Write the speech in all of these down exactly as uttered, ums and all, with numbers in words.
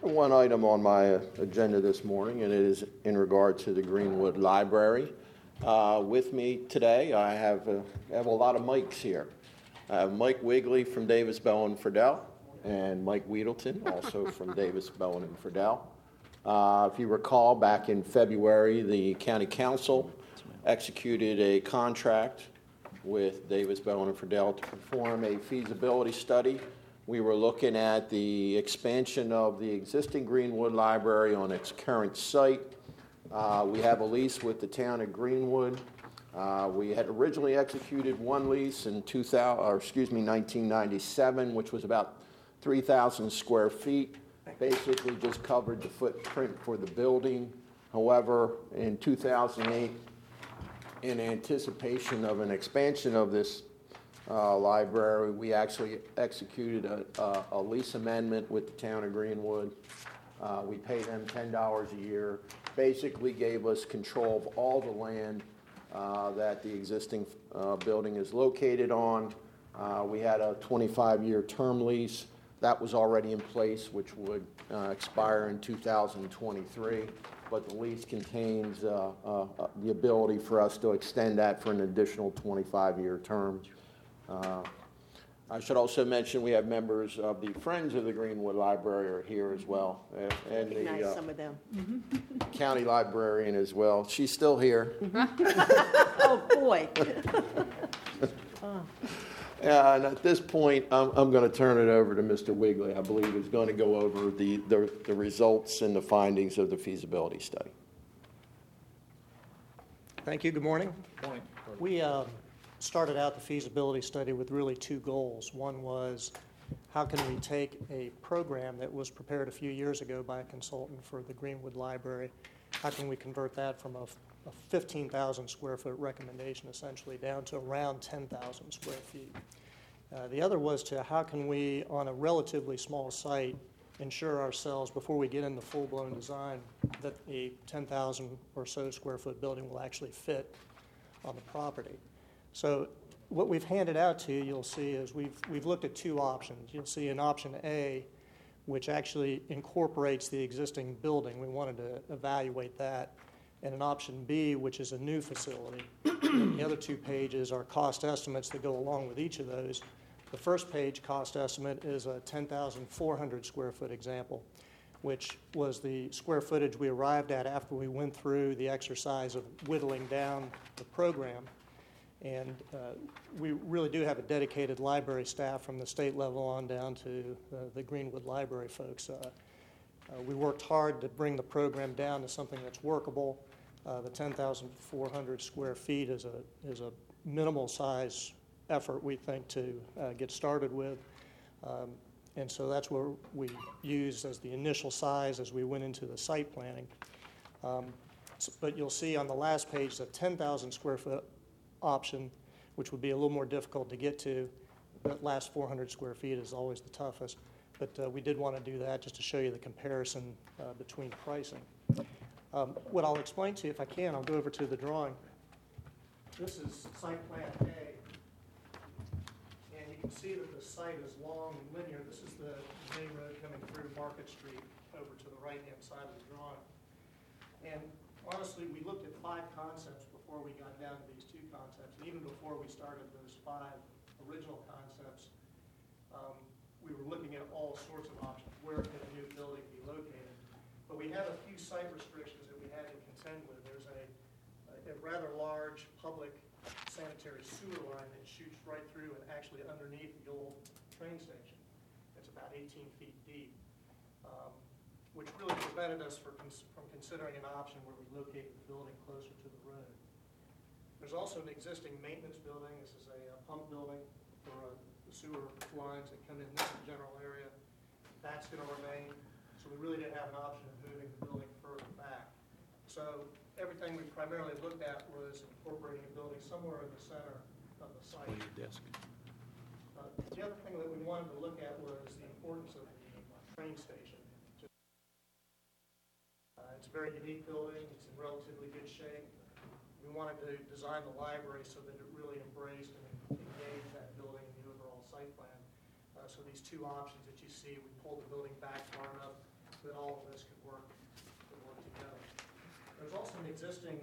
one item on my uh, agenda this morning, and it is in regard to the Greenwood Library. Uh, with me today, I have, uh, have a lot of Mikes here. I have Mike Wigley from Davis, Bowen, and Friedel, and Mike Weedleton, also from Davis, Bowen, and Friedel. Uh, if you recall, back in February, the County Council executed a contract with Davis, Bowen, and Friedel to perform a feasibility study. We were looking at the expansion of the existing Greenwood Library on its current site. Uh, we have a lease with the town of Greenwood. Uh, we had originally executed one lease in two thousand, or excuse me, nineteen ninety-seven, which was about three thousand square feet. Basically, just covered the footprint for the building. However, in two thousand eight, in anticipation of an expansion of this uh, library, we actually executed a, a, a lease amendment with the town of Greenwood. Uh, we pay them ten dollars a year. Basically gave us control of all the land uh, that the existing uh, building is located on. Uh, we had a twenty-five year term lease that was already in place, which would uh, expire in two thousand twenty-three. But the lease contains uh, uh, the ability for us to extend that for an additional twenty-five year term. Uh, I should also mention we have members of the Friends of the Greenwood Library are here as well, and, and Recognize the uh, some of them. county librarian as well. She's still here. Oh, boy. Oh. Uh, and at this point, I'm, I'm going to turn it over to Mister Wigley. I believe is going to go over the, the, the results and the findings of the feasibility study. Thank you. Good morning. Good morning. We uh, started out the feasibility study with really two goals. One was, how can we take a program that was prepared a few years ago by a consultant for the Greenwood Library, how can we convert that from a, a fifteen thousand square foot recommendation essentially down to around ten thousand square feet. Uh, the other was to how can we, on a relatively small site, ensure ourselves before we get into full-blown design that a ten thousand or so square foot building will actually fit on the property. So what we've handed out to you, you'll see, is we've, we've looked at two options. You'll see an option A, which actually incorporates the existing building. We wanted to evaluate that. And an option B, which is a new facility. The other two pages are cost estimates that go along with each of those. The first page cost estimate is a ten thousand four hundred square foot example, which was the square footage we arrived at after we went through the exercise of whittling down the program. And uh, we really do have a dedicated library staff from the state level on down to uh, the Greenwood Library folks. Uh, uh, we worked hard to bring the program down to something that's workable. Uh, the ten thousand four hundred square feet is a, is a minimal size effort, we think, to uh, get started with. Um, and so that's what we used as the initial size as we went into the site planning. Um, so, but you'll see on the last page the ten thousand square foot option, which would be a little more difficult to get to. That last four hundred square feet is always the toughest. But uh, we did want to do that just to show you the comparison uh, between pricing. Um, what I'll explain to you, if I can, I'll go over to the drawing. This is site plan A. And you can see that the site is long and linear. This is the main road coming through Market Street over to the right-hand side of the drawing. And honestly, we looked at five concepts before we got down to these two concepts. And even before we started those five original concepts, um, we were looking at all sorts of options. Where could a new building be located? But we had a few site restrictions that we had to contend with. There's a, a rather large public sanitary sewer line that shoots right through and actually underneath the old train station. It's about eighteen feet deep, um, which really prevented us for cons from considering an option where we located the building closer to the road. There's also an existing maintenance building. This is a, a pump building for uh, the sewer lines that come in this general area. That's going to remain. So we really didn't have an option of moving the building further back. So everything we primarily looked at was incorporating a building somewhere in the center of the site. On your desk. Uh, the other thing that we wanted to look at was the importance of the train station. Uh, it's a very unique building. It's in relatively good shape. We wanted to design the library so that it really embraced and engaged that building in the overall site plan. Uh, so these two options that you see, we pulled the building back far enough that all of this could work, could work together. There's also an existing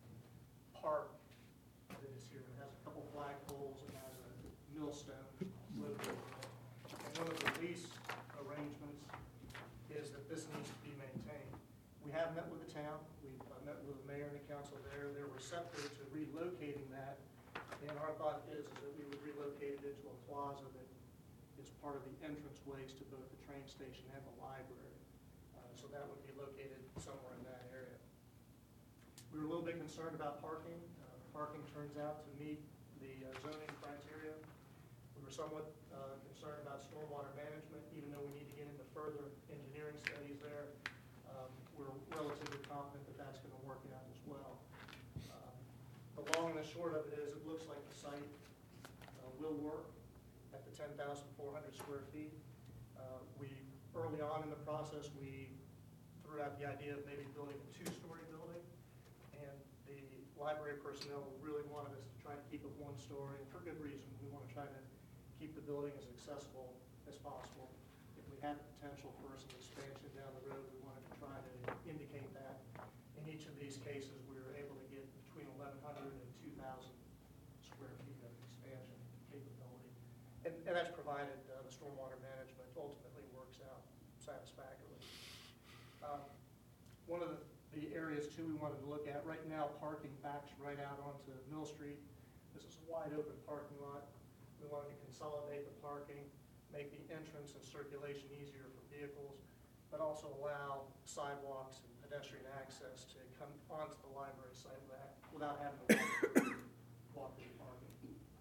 park that is here. It has a couple flagpoles and has a millstone located in it. And one of the lease arrangements is that this needs to be maintained. We have met with the town. We've uh, met with the mayor and the council there. They're receptive to relocating that. And our thought is, is that we would relocate it into a plaza that is part of the entrance ways to both the train station and the library. Uh, so that would be located somewhere in that area. We were a little bit concerned about parking. Uh, parking turns out to meet the uh, zoning criteria. We were somewhat uh, concerned about stormwater management, even though we need to get into further engineering studies there. Um, we're relatively confident that that's going to work out as well. Um, the long and the short of it is, it looks like the site uh, will work at the ten thousand four hundred square feet. Uh, we, early on in the process, we threw out the idea of maybe building a two-story building, and the library personnel really wanted us to try to keep it one story, and for good reason. We want to try to keep the building as accessible as possible. If we had the potential for some expansion down the road, we wanted to try to indicate that. In each of these cases, we were able to get between eleven hundred and two thousand square feet of expansion capability. And, and that's provided uh, the stormwater management ultimately works out satisfactorily. Um, one of the, the areas, too, we wanted to look at, right now, parking backs right out onto Mill Street. This is a wide open parking lot. We wanted to consolidate the parking, make the entrance and circulation easier for vehicles, but also allow sidewalks and pedestrian access to come onto the library site without, without having to walk, walk through the parking.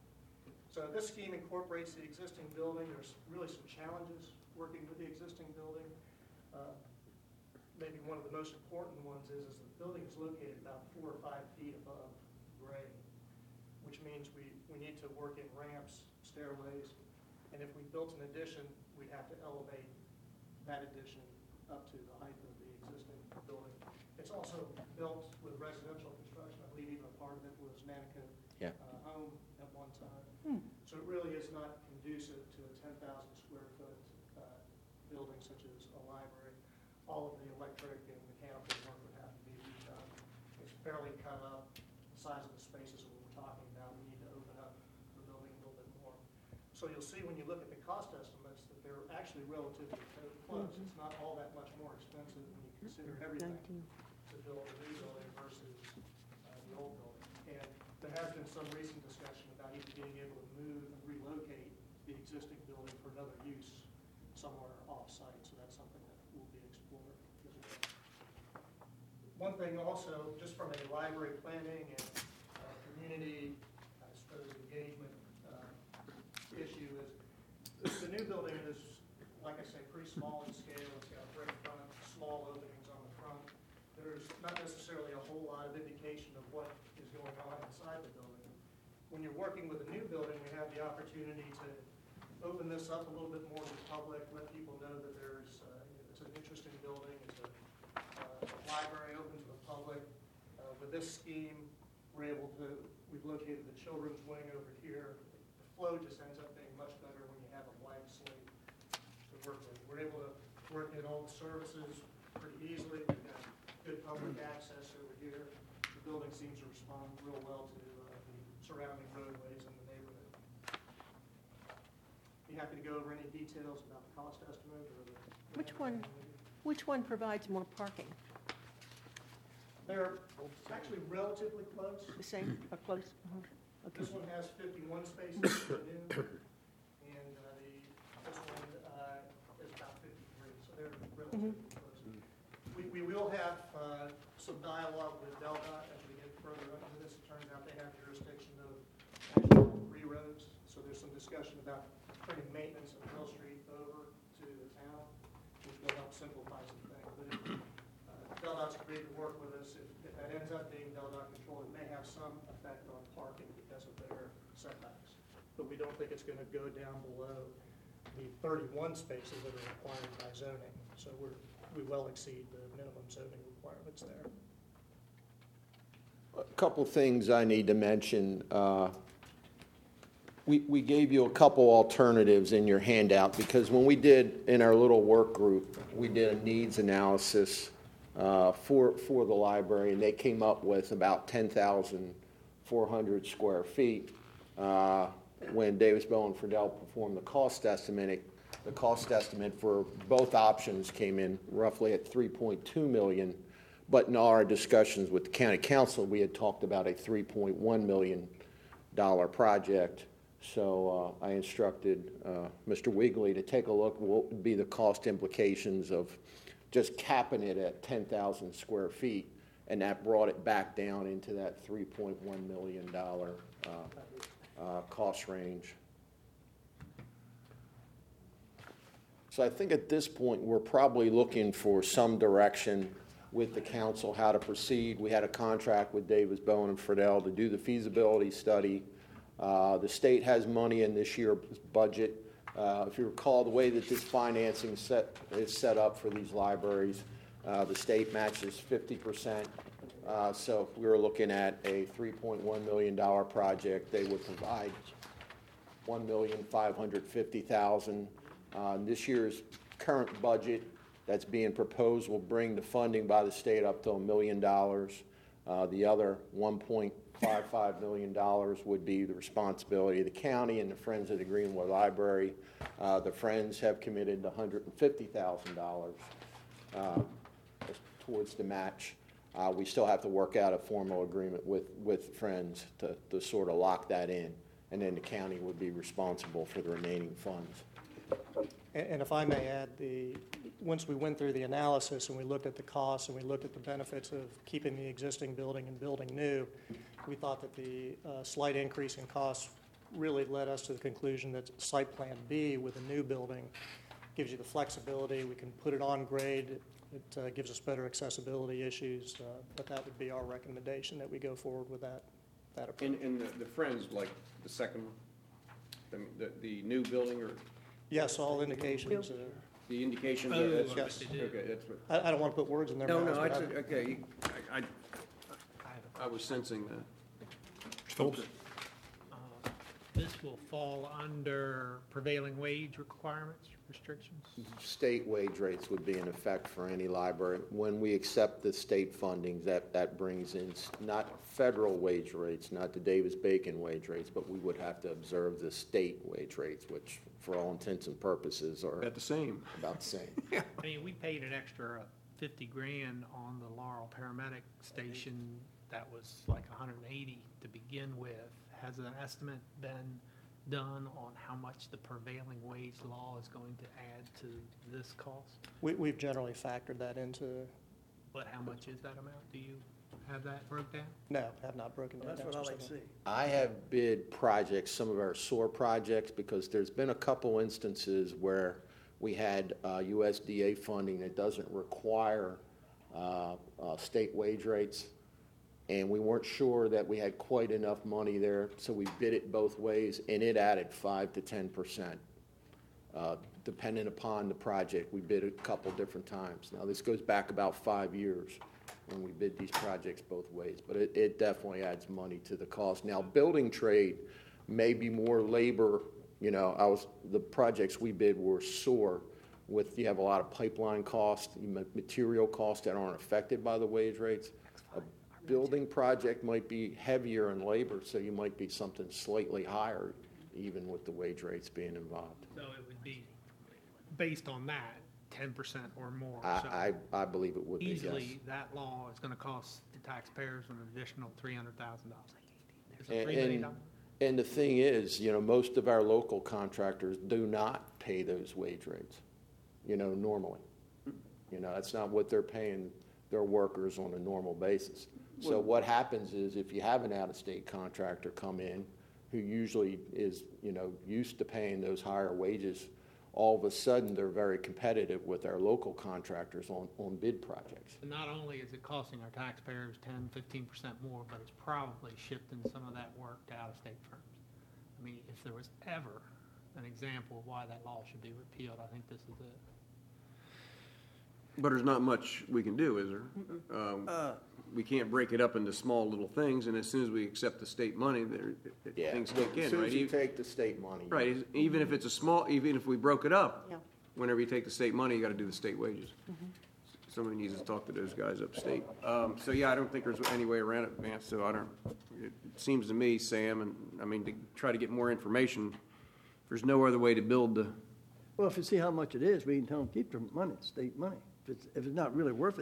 So this scheme incorporates the existing building. There's really some challenges working with the existing building. Uh, maybe one of the most important ones is, is the building is located about four or five feet above grade, which means we, we need to work in ramps, stairways, and if we built an addition, we'd have to elevate that addition up to the height of the existing building. It's also built with residential construction. I believe even a part of it was Nanticoke Yeah. uh, home at one time. Hmm. So it really is not conducive to a ten thousand square foot uh, building such as a library. All of the electric and mechanical work would have to be redone. It's fairly cut up. The size of the spaces that we're talking about, we need to open up the building a little bit more. So you'll see when you look at the cost estimates that they're actually relatively close. It's not all that much more expensive when you consider everything to build a new building versus uh, the old building. And there has been some recent discussion about even being able to move and relocate the existing building for another use somewhere off-site. So that's something that will be explored as well. One thing also, just from a library planning and uh, community, I suppose, engagement uh, issue is the new building is, like I say, pretty small in scale. It's got a brick front, small openings on the front. There's not necessarily a whole lot of indication of what is going on inside the building. When you're working with a new building, we have the opportunity to open this up a little bit more to the public, let people know that there's, uh, it's an interesting building. It's a uh, library open to the public. Uh, with this scheme, we're able to, we've located the children's wing over here. The flow just ends up being much better when you have a blank slate to work with. We're able to work in all the services pretty easily. We've got good public access over here. The building seems to respond real well to uh, the surrounding roadways in the neighborhood. Be happy to go over any details about the cost estimate or the. Which one? Which one provides more parking? They're actually relatively close. The same, or close? Uh-huh. Okay. This one has fifty-one spaces for new, and uh, the, this one uh, is about fifty-three, so they're relatively close. We, we will have uh, some dialogue with DelDOT as we get further into this. It turns out they have jurisdiction of actual three roads, so there's some discussion about turning maintenance of Mill Street over to the town, which will help simplify some things. But if uh, DelDOT's agreed to work with us, if, if that ends up being DelDOT control, it may have some effect on parking because of their setbacks. But we don't think it's going to go down below the thirty-one spaces that are required by zoning. So we're, we well exceed the minimum zoning requirements there. A couple things I need to mention. Uh, We, we gave you a couple alternatives in your handout, because when we did, in our little work group, we did a needs analysis uh, for, for the library, and they came up with about ten thousand four hundred square feet. Uh, When Davis Bell and Friedel performed the cost estimate, it- the cost estimate for both options came in roughly at three point two million dollars. But in our discussions with the county council, we had talked about a three point one million dollars project. So uh, I instructed uh, Mister Wigley to take a look at what would be the cost implications of just capping it at ten thousand square feet, and that brought it back down into that three point one million dollars uh, uh, cost range. So I think at this point, we're probably looking for some direction with the council how to proceed. We had a contract with Davis Bowen and Friedel to do the feasibility study. Uh, the state has money in this year's budget. Uh, if you recall, the way that this financing set is set up for these libraries, uh, the state matches fifty percent. Uh, so if we were looking at a three point one million dollars project, they would provide one million five hundred fifty thousand dollars. Uh, this year's current budget that's being proposed will bring the funding by the state up to a million dollars. Uh, the other one point five five million dollars would be the responsibility of the county and the Friends of the Greenwood Library. Uh, the Friends have committed one hundred fifty thousand dollars uh, towards the match. Uh, we still have to work out a formal agreement with, with Friends to, to sort of lock that in, and then the county would be responsible for the remaining funds. And and if I may add, the, once we went through the analysis and we looked at the costs and we looked at the benefits of keeping the existing building and building new, we thought that the uh, slight increase in costs really led us to the conclusion that Site Plan B with a new building gives you the flexibility. We can put it on grade. It uh, gives us better accessibility issues, uh, but that would be our recommendation, that we go forward with that, that approach. And, and the, the Friends, like the second, the, the, the new building or Yes, all indications. uh, the indications? Oh, that's- yes. Okay, that's what, I I don't want to put words in their no, mouths. no, but it's, I- okay, you- I, I, I was sensing that. Stoltz. Uh, This will fall under prevailing wage requirements, restrictions? State wage rates would be in effect for any library. When we accept the state funding, that, that brings in s- not federal wage rates, not the Davis-Bacon wage rates, but we would have to observe the state wage rates, which for all intents and purposes are At the same. about the same. I mean, we paid an extra fifty grand on the Laurel paramedic station. That was like a hundred and eighty to begin with. Has an estimate been done on how much the prevailing wage law is going to add to this cost? We, we've generally factored that into, But how much is that amount? Do you have that broke down? no, have not broken that down. That's what I like to specifically. see. I have bid projects, some of our S O A R projects, because there's been a couple instances where we had uh, U S D A funding that doesn't require uh, uh, state wage rates, and we weren't sure that we had quite enough money there, so we bid it both ways, and it added five to ten percent. Uh, depending upon the project, we bid a couple different times. Now, this goes back about five years when we bid these projects both ways, but it, it definitely adds money to the cost. Now, building trade may be more labor, you know, I was, the projects we bid were S O A R with, you have a lot of pipeline costs, ma- material costs that aren't affected by the wage rates. A building project might be heavier in labor, so you might be something slightly higher, even with the wage rates being involved. So it would be, based on that, ten percent or more. I, So I, I believe it would be, yes. easily, that law is gonna cost the taxpayers an additional three hundred thousand dollars. Is it And- three million and- dollars? And the thing is, you know, most of our local contractors do not pay those wage rates, you know, normally. You know, that's not what they're paying their workers on a normal basis. So Well- what happens is if you have an out-of-state contractor come in who usually is, you know, used to paying those higher wages, all of a sudden they're very competitive with our local contractors on, on bid projects. And not only is it costing our taxpayers ten, fifteen percent more, but it's probably shifting some of that work to out-of-state firms. I mean, if there was ever an example of why that law should be repealed, I think this is it. But there's not much we can do, is there? Um, We can't break it up into small little things, and as soon as we accept the state money, there, Yeah, things kick as in, soon right? as you E- take the state money. Right, is- even if it's a small, even if we broke it up, Yeah. whenever you take the state money, you gotta do the state wages. Somebody needs to talk to those guys upstate. Um, so yeah, I don't think there's any way around it, Vance, so I don't, it seems to me, Sam, and, I mean, to try to get more information, there's no other way to build the, Well, if you see how much it is, we can tell them, keep the money, it's state money. If it's, if it's not really worth it,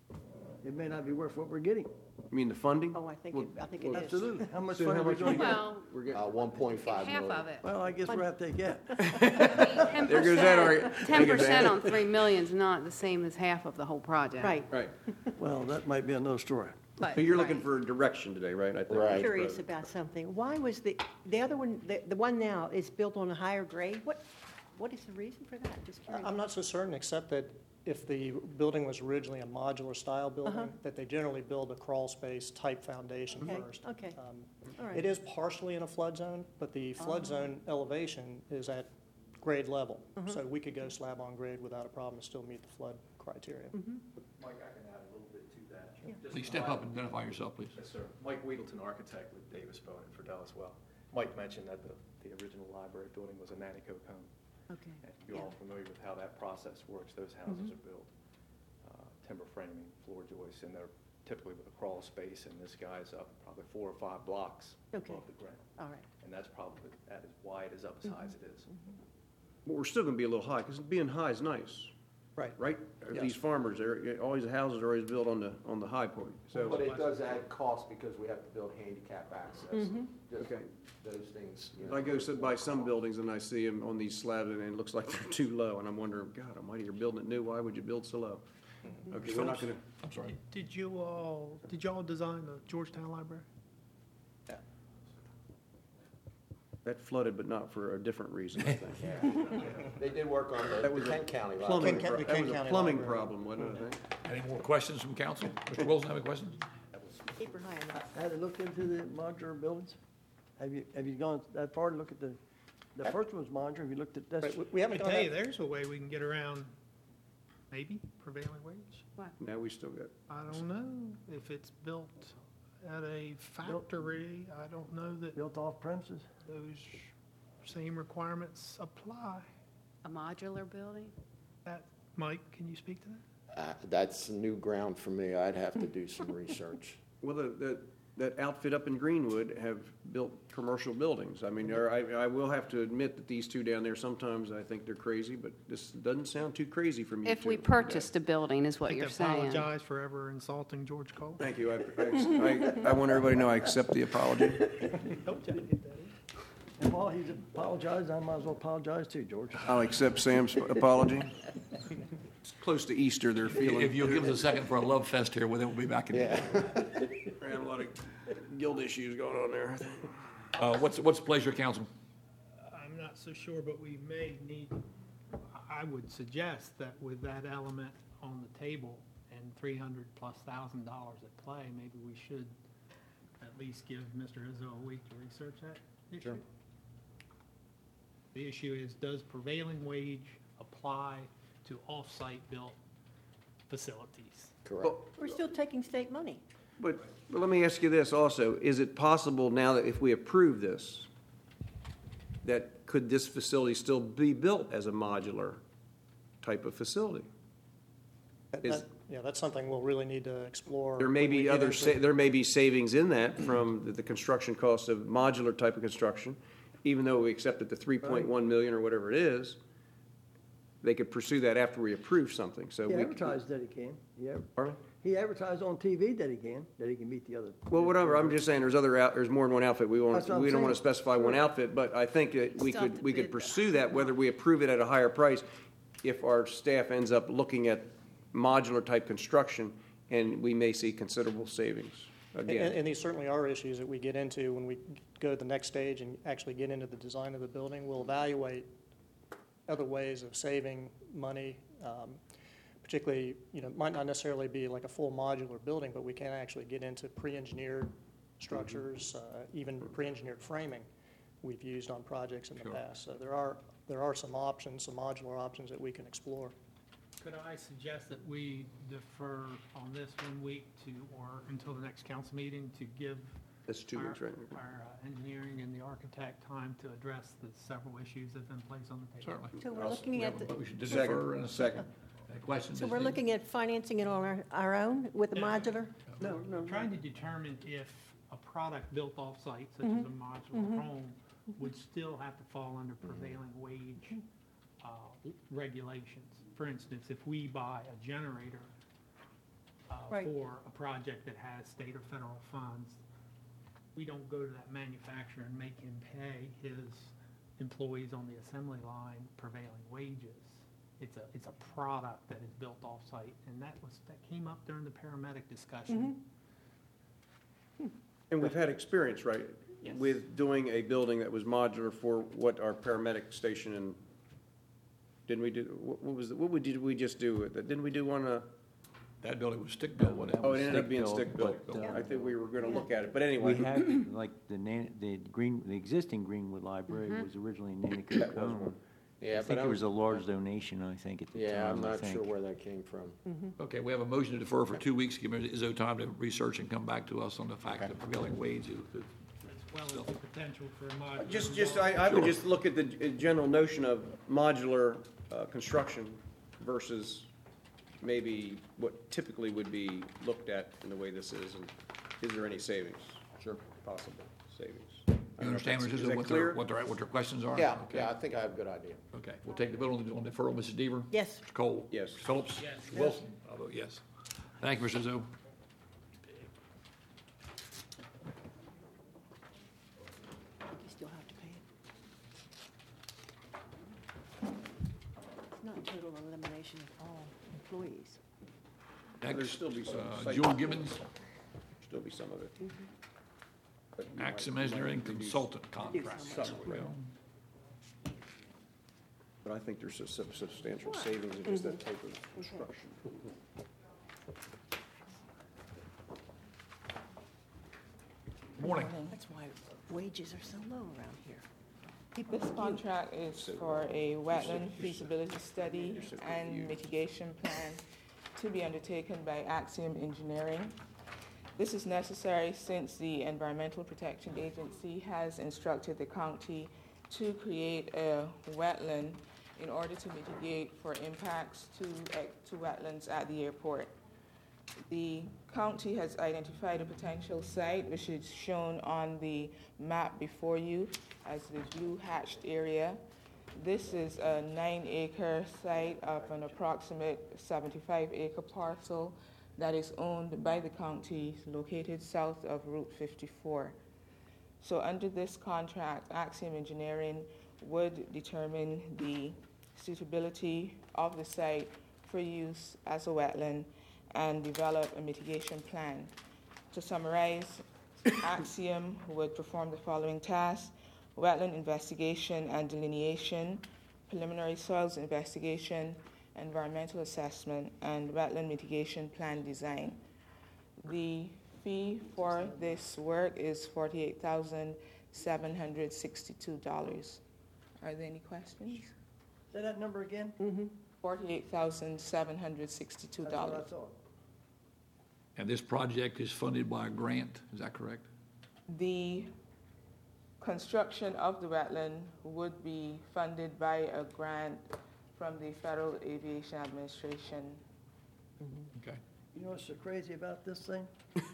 it may not be worth what we're getting. I mean, the funding? Oh, I think, Well, it- I think it is. Absolutely. How much So fun how are we much gonna we get? Well, We're getting, Uh, one point five half million. of it. Well, I guess we'll have to take that. Ten There goes that argument. percent, ten percent on three million is not the same as half of the whole project. Right. right. Well, that might be another story. But, So you're looking right. for direction today, right? I think. Right. I'm curious about something. Why was the, the other one, the, the one now is built on a higher grade? What, what is the reason for that? Just curious. I'm not so certain, except that if the building was originally a modular-style Uh-huh. building, that they generally build a crawl space type foundation Okay, first. okay. Um, All right. It is partially in a flood zone, but the flood Oh. zone elevation is at grade level. Uh-huh. So we could go slab on grade without a problem and still meet the flood criteria. Mm-hmm. Mike, I can add a little bit to that. Just Please from step my- up and identify yourself, please. Yes, sir. Mike Weedleton, architect with Davis Bone and Friedel as well. Mike mentioned that the, the original library building was a Nantico cone. Okay. And you're all familiar with how that process works. Those houses are built, uh, timber framing, floor joists, and they're typically with a crawl space, and this guy's up probably four or five blocks Okay. above the ground. All right. And that's probably, that is why it is up as high as it is. But we're still gonna be a little high, because being high is nice, Right. right? Yes. These farmers, they're, all these houses are always built on the, on the high point, But so. it does add cost because we have to build handicap access. Just Okay. Those things, you know. I go sit by some buildings and I see them on these slabs and it looks like they're too low, and I'm wondering, God almighty, you're building it new, why would you build so low? Okay, we're not gonna, I'm sorry. Did you all, did y'all design the Georgetown Library? that flooded, but not for a different reason, I think. They did work on the That was a Kent County Plumbing, library. Ken- pro- the that Ken was a County plumbing Library. problem, wasn't it, I think? Any more questions from council? Mister Wilson, have any questions? Keep her high enough. Had you looked into the modular buildings? Have you, have you gone that far to look at the, the first one was modular, have you looked at, that's, Right, we- we Let me haven't done tell you, that. there's a way we can get around, maybe prevailing wage. Now we still got, I don't know if it's built at a factory. I don't know that built off premises? those same requirements apply. A modular building? That, Mike, can you speak to that? Uh, That's new ground for me. I'd have to do some research. well, the, the, that outfit up in Greenwood have built commercial buildings. I mean, there- I, I will have to admit that these two down there, sometimes I think they're crazy, but this doesn't sound too crazy from you two. If we purchased a building, is what I you're think I saying. apologize for ever insulting George Cole. Thank you. I, I, I want everybody to know I accept the apology. Hope you didn't get that in. And while he's apologized, I might as well apologize too, George. I'll accept Sam's apology. It's close to Easter, they're feeling. If you'll give us a second for a love fest here, well, then we'll be back in. Yeah. We have a lot of guild issues going on there. Uh, what's, what's the pleasure, of council? I'm not so sure, but we may need, I would suggest that with that element on the table and three hundred plus thousand dollars at play, maybe we should at least give Mister Izzo a week to research that issue. The issue is, does prevailing wage apply to off-site built facilities? Correct. We're still taking state money. But, but let me ask you this also, is it possible now that if we approve this, that could this facility still be built as a modular type of facility? That- Is- that- Yeah, that's something we'll really need to explore. There may when we be get other, into- sa- there may be savings in that from the, the construction cost of modular type of construction, even though we accepted the three point one million or whatever it is, they could pursue that after we approve something, so He we. advertised that he can. He adver- Pardon me? He advertised on T V that he can, that he can meet the other. Well, whatever, I'm just saying, there's other out, there's more than one outfit, we want, That's what I'm we don't want to saying. specify one outfit, but I think that we Still could, have to we could bid pursue that, whether we approve it at a higher price, if our staff ends up looking at modular type construction, and we may see considerable savings, And, again. and these certainly are issues that we get into when we go to the next stage and actually get into the design of the building. We'll evaluate other ways of saving money, um, particularly, you know, it might not necessarily be like a full modular building, but we can actually get into pre-engineered structures, uh, even pre-engineered framing we've used on projects in the Sure. past. So there are, there are some options, some modular options that we can explore. Could I suggest that we defer on this one week to, or until the next council meeting to give That's two our, weeks, right? our uh, engineering and the architect time to address the several issues that have been placed on the table? Certainly. So we're looking at, the- Motion to Second. defer in a second. Any questions? so Miz we're Dean? looking at financing it on our, our own with the Yeah. modular? No, no, I'm trying to determine if a product built off-site, such as a modular home, would still have to fall under prevailing wage uh, regulations. For instance, if we buy a generator uh, Right. for a project that has state or federal funds, we don't go to that manufacturer and make him pay his employees on the assembly line prevailing wages. It's a, it's a product that is built off-site, and that was, that came up during the paramedic discussion. And we've had experience, right? Yes. With doing a building that was modular for what our paramedic station and, didn't we do, what what was, the- what we did we just do with it? Didn't we do one, uh, That building was stick built, wasn't it? oh, it ended up being stick-built, stick-built. but, uh, I think we were gonna look at it, but anyway. We had, like, the Nan, the Green, the existing Greenwood Library was originally Nanico That was Cone. one. Yeah, I but think I there was was- a large donation, I think, at the time, Yeah, I'm I not think. sure where that came from. Okay, we have a motion to defer for two weeks, give Izzo time to research and come back to us on the fact that prevailing wage is. As well as the potential for a modular. Just, just, I, I would just look at the g- general notion of modular, uh, construction versus maybe what typically would be looked at in the way this is, and is there any savings? Sure. Possible savings. I You don't know if understand, that's- Miz is Izzo, that what their, clear? what their, what their questions are? Yeah, Okay. yeah, I think I have a good idea. Okay, we'll take the vote on the on deferral. Missus Deaver? Yes. Mister Cole? Yes. Mister Phillips? Yes. Mister Wilson? I'll vote yes. Thank you, Mister Izzo. You still have to pay it. It's not total elimination of all employees. There'll Next, still be some uh, site- Jewel Gibbons, Still be some of it. But you might- Axiom you might Engineering reduce- Consultant Contract. Some of it. But I think there's a sub- substantial savings in just that type of construction. Morning. That's why wages are so low around here. This contract is for a wetland feasibility study and mitigation plan to be undertaken by Axiom Engineering. This is necessary since the Environmental Protection Agency has instructed the county to create a wetland in order to mitigate for impacts to, to wetlands at the airport. The county has identified a potential site, which is shown on the map before you as the blue hatched area. This is a nine-acre site of an approximate seventy-five acre parcel that is owned by the county, located south of Route fifty-four. So under this contract, Axiom Engineering would determine the suitability of the site for use as a wetland and develop a mitigation plan. To summarize, Axiom would perform the following tasks: wetland investigation and delineation, preliminary soils investigation, environmental assessment, and wetland mitigation plan design. The fee for this work is forty-eight thousand seven hundred sixty-two dollars. Are there any questions? Say that number again? forty-eight thousand seven hundred sixty-two That's what I dollars. thought. And this project is funded by a grant, is that correct? The construction of the wetland would be funded by a grant from the Federal Aviation Administration. Okay. You know what's so crazy about this thing?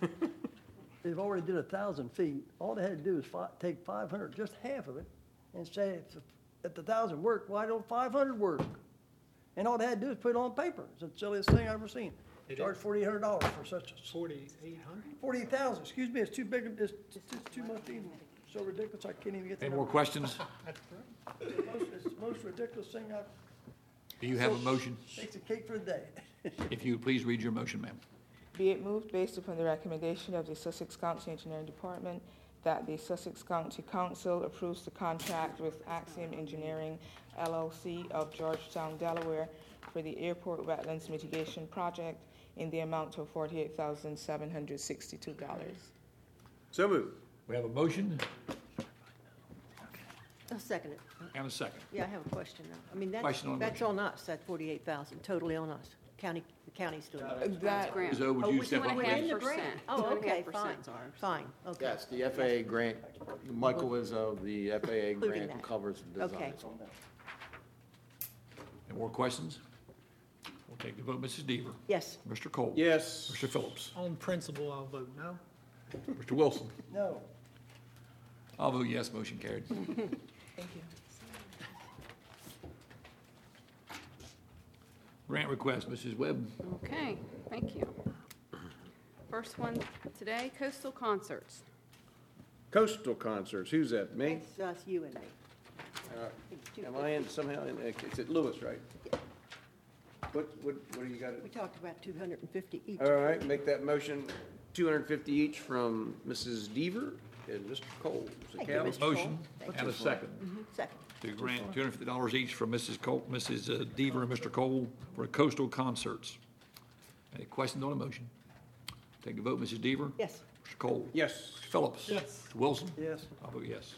They've already did a thousand feet. All they had to do is fi- take five hundred, just half of it, and say, if, if the thousand worked, why don't five hundred work? And all they had to do is put it on paper. It's the silliest thing I've ever seen. It Charge is. forty-eight hundred dollars for such a, Forty-eight hundred? forty thousand, excuse me, it's too big, it's, it's too much even, so ridiculous, I can't even get the Any more number. questions? That's correct. It's the most- It's the most ridiculous thing I've, Do you have a motion? takes a cake for the day. If you would please read your motion, ma'am. Be it moved, based upon the recommendation of the Sussex County Engineering Department, that the Sussex County Council approves the contract with Axiom Engineering L L C of Georgetown, Delaware, for the airport wetlands mitigation project in the amount of forty-eight thousand seven hundred sixty-two dollars. So moved. We have a motion. I'll second it. And a second. Yeah, I have a question now. I mean, Question on that's, the that's on us, that forty-eight thousand, totally on us. County, the county's doing it. That, Grant. So would Oh, you we're step doing up? it please? in the grant. Oh, Two and a okay, half fine, percent's ours. fine, okay. Yes, the F A A grant, Michael Izzo, the F A A Including grant that. covers the Okay. designs on that. Any more questions? We'll take the vote. Missus Deaver. Yes, Mister Cole. Yes. Mister Phillips. On principle, I'll vote no. Mister Wilson. No. I'll vote yes, motion carried. thank you. Grant request, Missus Webb. Okay, thank you. First one today, Coastal Concerts. Coastal Concerts, who's that, me? it's us, you and me. Uh, It's two Am I in somehow, in- it's at Lewis, right? What, what, what do you got? We talked about two hundred fifty each. All right, make that motion, two hundred fifty each from Missus Deaver and Mister Cole. Is it Thank you, Cal? Mister Motion Thank and a second Mhm, Second. to grant two hundred fifty dollars each from Missus Cole, Missus uh, Deaver and Mister Cole for coastal concerts. Any questions on the motion? Take the vote. Missus Deaver. Yes, Mister Cole. Yes. Mister Phillips. Yes. Mister Wilson. Yes. I'll vote yes.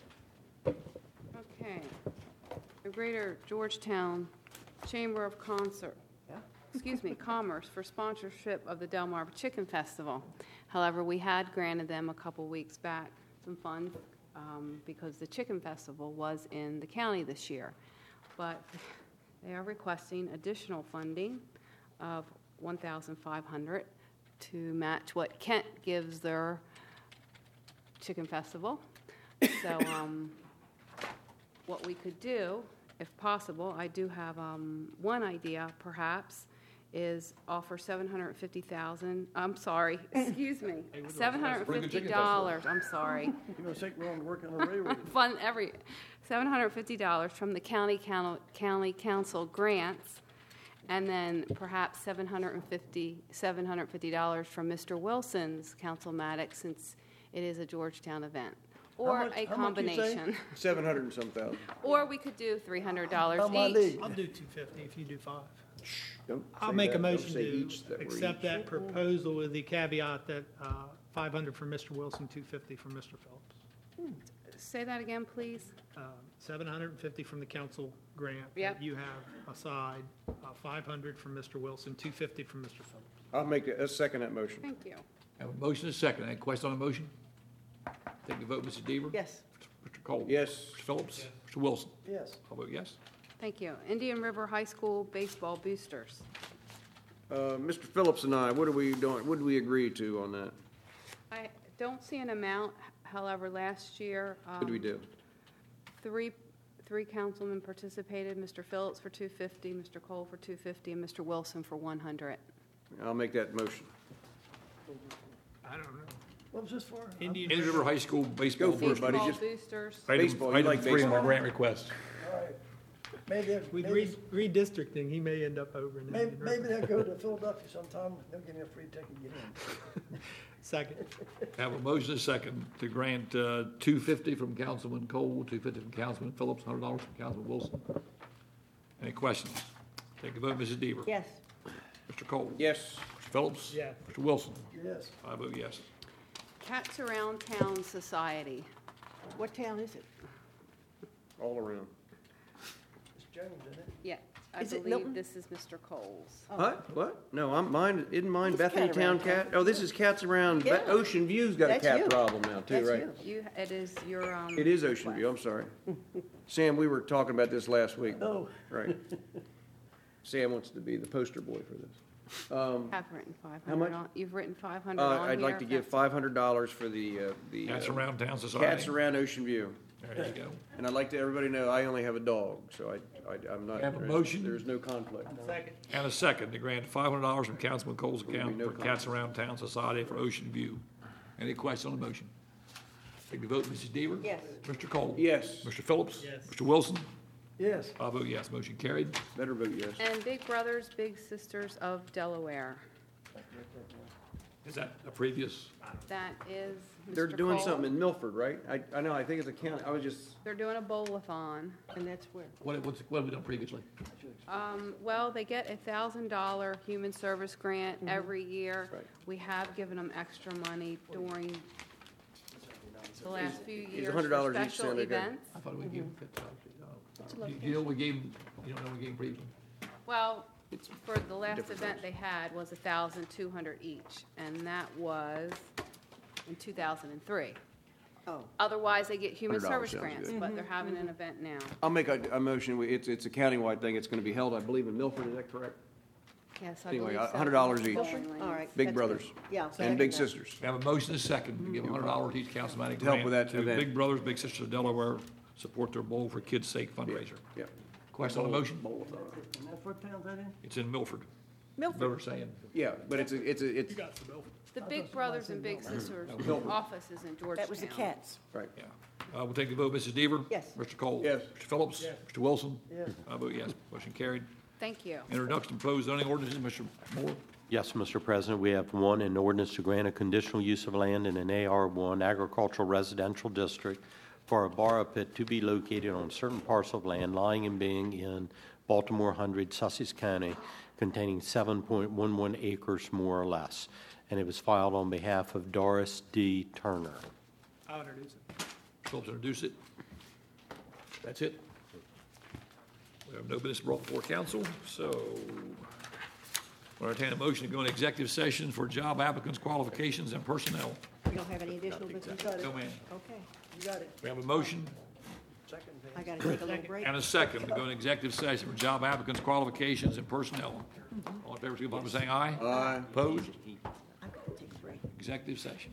Okay. The Greater Georgetown Chamber of Concert, excuse me, Commerce for sponsorship of the Delmarva Chicken Festival. However, we had granted them a couple weeks back some funds um, because the Chicken Festival was in the county this year. But they are requesting additional funding of one thousand five hundred dollars to match what Kent gives their Chicken Festival. So um, what we could do, if possible, I do have um, one idea perhaps, is offer seven hundred fifty thousand dollars, I'm sorry, excuse me, seven hundred fifty dollars, I'm sorry, You're gonna take me on to work on the railroad. fund every, seven hundred fifty dollars from the county, coun- county council grants, and then perhaps seven hundred fifty, seven hundred fifty dollars from Mister Wilson's Council-matic, since it is a Georgetown event. Or much- a how much you say? combination. Seven hundred and some thousand. Or we could do three hundred dollars How my each. league? I'll do two fifty if you do five. Don't I'll say make a that. Don't motion say to each, that we're accept each. that proposal with the caveat that uh, five hundred for Mister Wilson, two fifty from Mister Phillips. Say that again, please. Uh, seven hundred fifty from the council grant Yep. that you have aside, uh, five hundred from Mister Wilson, two fifty from Mister Phillips. I'll make a, a second that motion. Thank you. Have a motion and a second. Any question on the motion? Take the vote. Missus Deaver. yes, Mister Cole. Yes. Mister Phillips. Mister Wilson. Yes. I'll vote yes. Thank you. Indian River High School baseball boosters. Uh, Mister Phillips and I, what are we doing, what did we agree to on that? I don't see an amount, however, last year. What did we um, do? Three, three councilmen participated, Mister Phillips for two fifty, Mister Cole for two fifty, and Mister Wilson for one hundred. I'll make that motion. I don't know. What was this for? Indian Indian River High School baseball Go for it, boosters. buddy. Baseball just- boosters. Item- Baseball, you item like three on the baseball? grant request. All right. Maybe, With maybe, re- redistricting, he may end up over in maybe, Indian maybe River. they'll go to Philadelphia sometime, they'll give me a free ticket to get in. Second. Have a motion and a second to grant uh, two fifty from Councilman Cole, two fifty from Councilman Phillips, one hundred dollars from Councilman Wilson. Any questions? Take the vote. Missus Deaver. yes. Mister Cole? Yes. Mister Phillips? Yes. Mister Wilson? Yes. I vote yes. Cats Around Town Society. What town is it? All around. It's Jones, isn't it? Yeah, I Is it believe Milton? this is Mister Cole's. What? What? No, I'm, mine, isn't mine It's Bethany Cat Town Around Cat? Town. Oh, this is Cats Around, Be- Yeah. Ocean View's got a That's cat you. problem now too, That's right? you. You, it is your, um. It is Ocean View, I'm sorry. Sam, we were talking about this last week. Oh. Right. Sam wants to be the poster boy for this. Um, Have written five How hundred much? on, you've written five hundred uh, on here. I'd like to if give that's- five hundred dollars for the, uh, the. Cats uh, Around Town Society. Cats Around Ocean View. There you go. And I'd like to, everybody know, I only have a dog, so I, I, I'm not. Have a there's- motion? There's no conflict. Second. And a second to grant five hundred dollars from Councilman Cole's account no for Cats Around Town Society for Ocean View. Any questions on the motion? Take the vote. Missus Deaver. Yes. Mister Cole. Yes. Mister Phillips. Yes. Mister Wilson. Yes. I vote yes. Motion carried. Better vote yes. And Big Brothers Big Sisters of Delaware. Is that a previous? That is They're Mister doing Cole. something in Milford, right? I, I know, I think it's a county, I was just, They're doing a bowl-a-thon. And that's where? What, what's, what have we done previously? Um, well, they get a thousand dollar human service grant every year. Right. We have given them extra money during the last few It's years one hundred for dollars each, special so they go- events. I thought we gave them fifty dollars. You know, we gave them, you don't know we gave them for even. Well, It's for the last different event things. they had was a thousand two hundred each, and that was in two thousand and three. Oh, Otherwise, they get human one hundred dollars service sounds grants, good. but they're having an event now. I'll make a, a motion, We- it's, it's a countywide thing, it's gonna be held, I believe, in Milford, is that correct? Yes, I Anyway, believe a so. hundred dollars each. Bowling all lanes. right. Big that's brothers. good. Yeah. And second big that. sisters. We have a motion and a second to give one hundred dollars to each councilman. To help with that To event. Big Brothers Big Sisters of Delaware, support their Bowl for Kids' Sake fundraiser. Yeah. Question on the motion? And that's what town's that in? It's in Milford. Milford. They're saying. Yeah, but it's a, it's a, it's, The Big Brothers and Big Sisters office is in Georgetown. That was the cats. right. Yeah. Uh, we'll take the vote. Missus Deaver? Yes. Mister Cole? Yes. Mister Phillips? Mister Wilson? Yes. I vote yes. Motion carried. Thank you. Introduction of proposed zoning ordinances, Mister Moore. Yes, Mister President, we have one, an ordinance to grant a conditional use of land in an A R one agricultural residential district for a borrow pit to be located on certain parcel of land lying and being in Baltimore Hundred, Sussex County, containing seven point one one acres more or less. And it was filed on behalf of Doris D. Turner. I'll introduce it. Phillips introduce it. That's it. We have no business brought before council, so we'll entertain a motion to go into executive session for job applicants, qualifications, and personnel. We don't have any additional business? No, ma'am. Okay, You got it. We have a motion Second page. I gotta take a little break. and a second to go into executive session for job applicants, qualifications, and personnel. All in favor, signify by saying aye. Aye. Opposed? I gotta take a break. Executive session.